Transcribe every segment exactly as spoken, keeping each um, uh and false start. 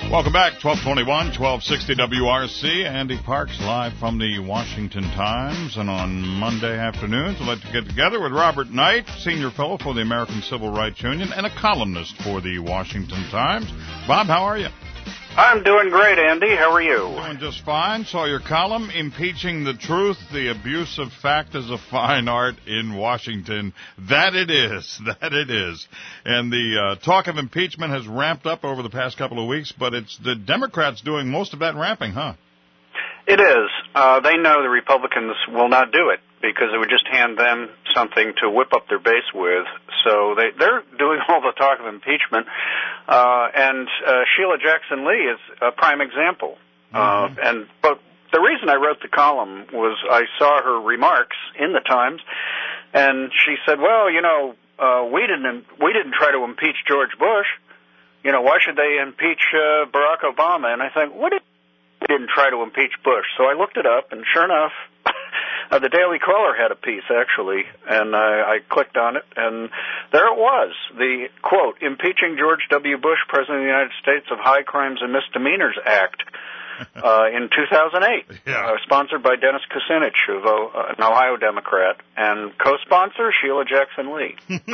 Welcome back, twelve twenty-one, twelve sixty W R C. Andy Parks live from the Washington Times. And on Monday afternoons, we'd like to get together with Robert Knight, senior fellow for the American Civil Rights Union and a columnist for the Washington Times. Bob, how are you? I'm doing great, Andy. How are you? Doing just fine. Saw your column, Impeaching the Truth, the Abuse of Fact as a Fine Art in Washington. That it is. That it is. And the uh, talk of impeachment has ramped up over the past couple of weeks, but it's the Democrats doing most of that ramping, huh? It is. Uh, they know the Republicans will not do it because it would just hand them something to whip up their base with. So they, they're doing all the talk of impeachment. Uh, and uh, Sheila Jackson Lee is a prime example. Mm-hmm. Uh, and but the reason I wrote the column was I saw her remarks in the Times, and she said, well, you know, uh, we didn't we didn't try to impeach George Bush. You know, why should they impeach uh, Barack Obama? And I think, what did didn't try to impeach Bush. So I looked it up, and sure enough, uh, the Daily Caller had a piece, actually, and I, I clicked on it, and there it was, the, quote, Impeaching George W. Bush, President of the United States of High Crimes and Misdemeanors Act uh, in two thousand eight, yeah. uh, sponsored by Dennis Kucinich, of uh, an Ohio Democrat, and co-sponsor Sheila Jackson Lee.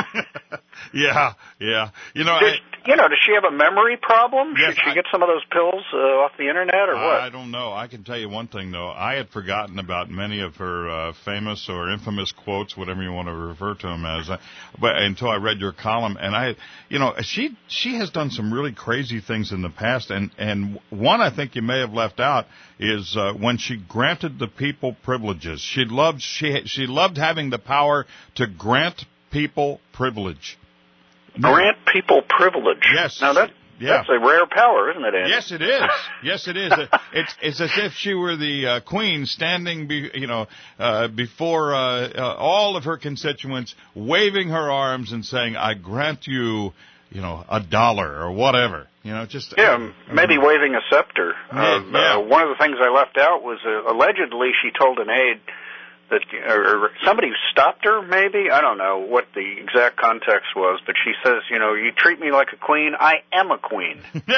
yeah, yeah. You know, Did, I, you know, does she have a memory problem? Yes, Should she I, get some of those pills uh, off the internet or what? I don't know. I can tell you one thing, though. I had forgotten about many of her uh, famous or infamous quotes, whatever you want to refer to them as, uh, but until I read your column. And I, you know, she she has done some really crazy things in the past, and and one I think you may have left out is uh, when she granted the people privileges. She loved she she loved having the power to grant people privilege. Grant people privilege. Yes. Now that yeah. that's a rare power, isn't it, Andy? Yes, it is. Yes, it is. It's it's as if she were the uh, queen standing, be, you know, uh, before uh, uh, all of her constituents, waving her arms and saying, "I grant you, you know, a dollar or whatever." You know, just yeah, uh, maybe uh, waving a scepter. Yeah, Uh, yeah. uh, one of the things I left out was uh, allegedly she told an aide that, or somebody stopped her, maybe? I don't know what the exact context was, but she says, you know, you treat me like a queen, I am a queen.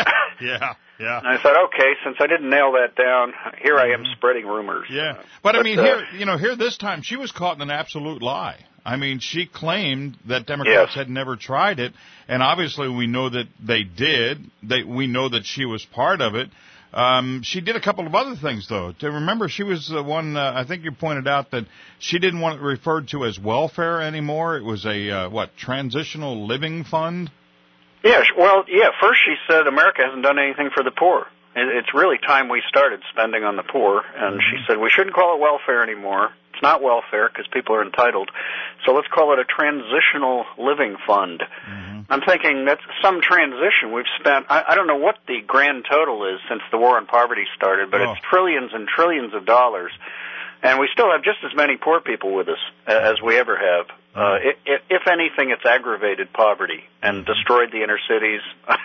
yeah, yeah. And I thought, okay, since I didn't nail that down, here I am Mm-hmm. spreading rumors. Yeah, but I but, mean, uh, here, you know, here this time she was caught in an absolute lie. I mean, she claimed that Democrats yes. had never tried it, and obviously we know that they did. They, we know that she was part of it. Um, she did a couple of other things, though. To remember, she was the one, uh, I think you pointed out that she didn't want it referred to as welfare anymore. It was a, uh, what, transitional living fund? Yeah, well, yeah, first she said America hasn't done anything for the poor. It's really time we started spending on the poor, and mm-hmm. she said we shouldn't call it welfare anymore. It's not welfare because people are entitled, so let's call it a transitional living fund. Mm-hmm. I'm thinking that's some transition. We've spent, I, I don't know what the grand total is since the war on poverty started, but oh. it's trillions and trillions of dollars. And we still have just as many poor people with us as we ever have. Uh, if, if anything, it's aggravated poverty and destroyed the inner cities.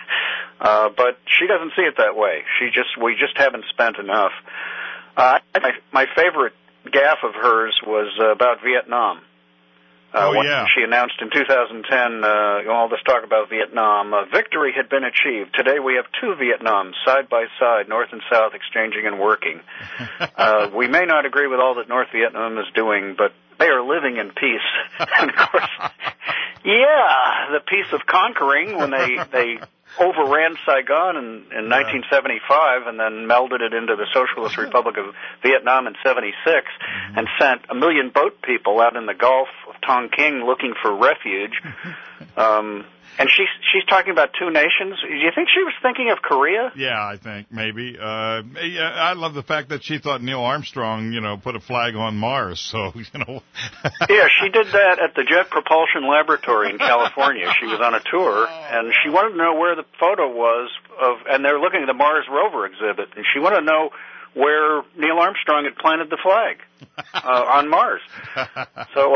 uh, but she doesn't see it that way. She just, we just haven't spent enough. Uh, my, my favorite gaffe of hers was uh, about Vietnam. Uh, oh, yeah. She announced in two thousand ten, uh, all this talk about Vietnam, uh, victory had been achieved. Today we have two Vietnams, side by side, North and South, exchanging and working. uh, we may not agree with all that North Vietnam is doing, but they are living in peace. And of course, yeah, the peace of conquering when they, they overran Saigon in, in yeah. nineteen seventy-five and then melded it into the Socialist Republic of Vietnam in seventy-six mm-hmm. and sent a million boat people out in the Gulf of Tonkin looking for refuge. Um, and she's, she's talking about two nations. Do you think she was thinking of Korea? Yeah, I think maybe. Uh, yeah, I love the fact that she thought Neil Armstrong, you know, put a flag on Mars. So, you know. Yeah, she did that at the Jet Propulsion Laboratory in California. She was on a tour, and she wanted to know where the photo was of, and they were looking at the Mars rover exhibit, and she wanted to know where Neil Armstrong had planted the flag uh, on Mars. So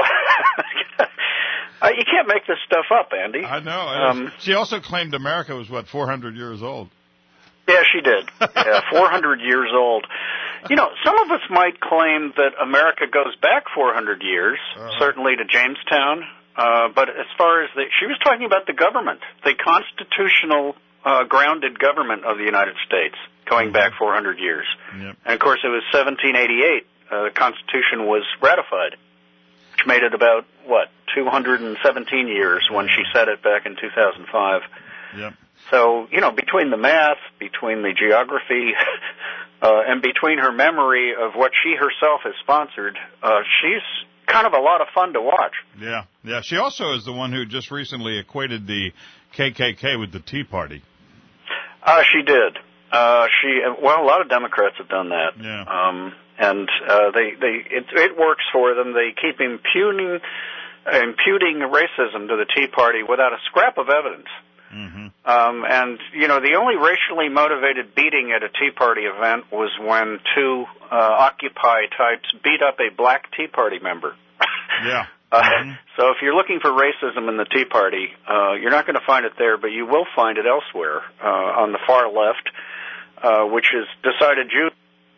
uh, you can't make this stuff up, Andy. I know. Um, she also claimed America was, what, four hundred years old. Yeah, she did. Yeah, four hundred years old. You know, some of us might claim that America goes back four hundred years, uh-huh. certainly to Jamestown. Uh, but as far as the, she was talking about the government, the constitutional uh, grounded government of the United States, going back four hundred years. Yep. And, of course, it was seventeen eighty-eight. Uh, the Constitution was ratified, which made it about, what, two hundred seventeen years when she said it back in two thousand five. Yep. So, you know, between the math, between the geography, uh, and between her memory of what she herself has sponsored, uh, she's kind of a lot of fun to watch. Yeah, yeah. She also is the one who just recently equated the K K K with the Tea Party. Uh, she did. Uh, she, well, a lot of Democrats have done that. Yeah. Um, and, uh, they, they, it, it works for them. They keep impugning, imputing racism to the Tea Party without a scrap of evidence. Mm-hmm. Um, and, you know, the only racially motivated beating at a Tea Party event was when two uh, Occupy types beat up a black Tea Party member. Yeah. uh, mm-hmm. So if you're looking for racism in the Tea Party, uh, you're not going to find it there, but you will find it elsewhere, uh, on the far left, uh, which is decided Jews.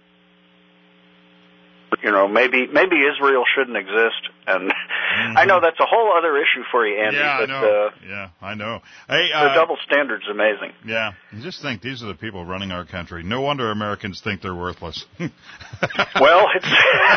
You know, maybe maybe Israel shouldn't exist, and mm-hmm. I know that's a whole other issue for you, Andy. Yeah, but, I know. Uh, yeah, I know. Hey, uh, the double standard's amazing. Yeah, you just think these are the people running our country. No wonder Americans think they're worthless. Well, it's.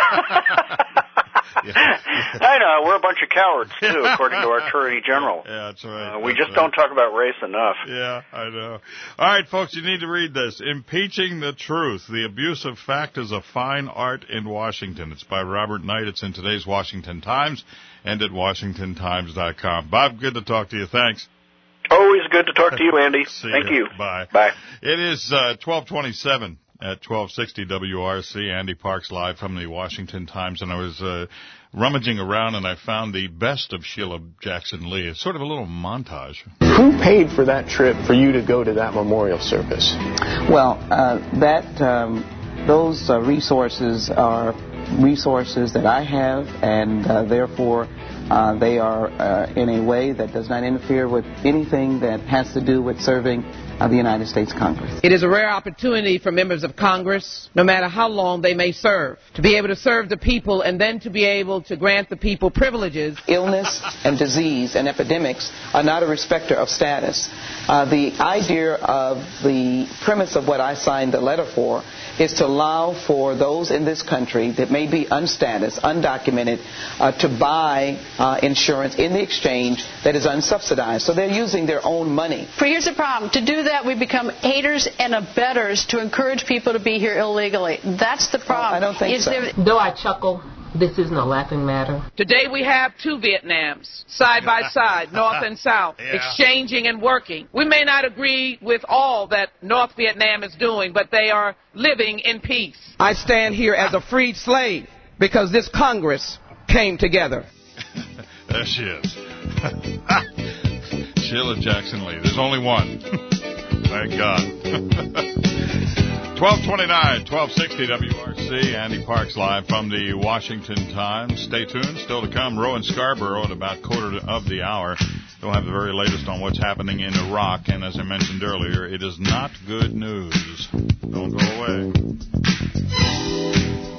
Yeah. I know, we're a bunch of cowards, too, according to our Attorney General. Yeah, that's right. Uh, we that's just right. don't talk about race enough. Yeah, I know. All right, folks, you need to read this. Impeaching the Truth, The Abuse of Fact is a Fine Art in Washington. It's by Robert Knight. It's in today's Washington Times and at washington times dot com. Bob, good to talk to you. Thanks. Always good to talk to you, Andy. See Thank you. you. Bye. Bye. It is uh, twelve twenty-seven. At twelve sixty W R C, Andy Parks live from the Washington Times, and I was uh, rummaging around and I found the best of Sheila Jackson Lee. It's sort of a little montage. Who paid for that trip for you to go to that memorial service? Well, uh, that um, those uh, resources are resources that I have, and uh, therefore uh, they are uh, in a way that does not interfere with anything that has to do with serving of the United States Congress. It is a rare opportunity for members of Congress, no matter how long they may serve, to be able to serve the people and then to be able to grant the people privileges. Illness and disease and epidemics are not a respecter of status. Uh, the idea of the premise of what I signed the letter for is to allow for those in this country that may be unstatus, undocumented, uh, to buy uh, insurance in the exchange that is unsubsidized. So they're using their own money. But here's the problem. To do that, we become aiders and abettors to encourage people to be here illegally. That's the problem. Oh, I don't think is so. There... Though I chuckle, this isn't a laughing matter. Today we have two Vietnams, side by side, North and South, yeah. exchanging and working. We may not agree with all that North Vietnam is doing, but they are living in peace. I stand here as a freed slave because this Congress came together. There she is. Sheila Jackson Lee. There's only one. Thank God. twelve twenty-nine, twelve sixty W R C. Andy Parks live from the Washington Times. Stay tuned. Still to come, Rowan Scarborough at about quarter of the hour. We'll have the very latest on what's happening in Iraq. And as I mentioned earlier, it is not good news. Don't go away.